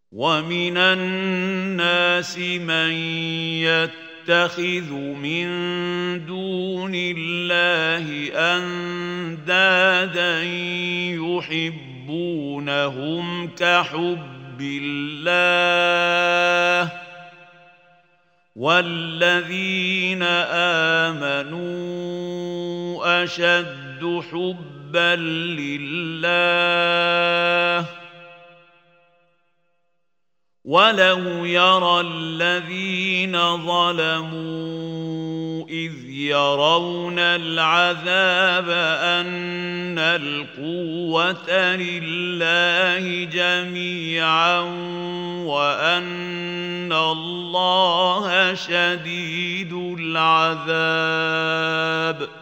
ومن الناس من يتخذ من دون الله أندادا يحبونهم كحب الله والذين آمنوا أشد حبا لله ولو يرى الذين ظلموا إذ يرون العذاب أن القوة لله جميعا وأن الله شديد العذاب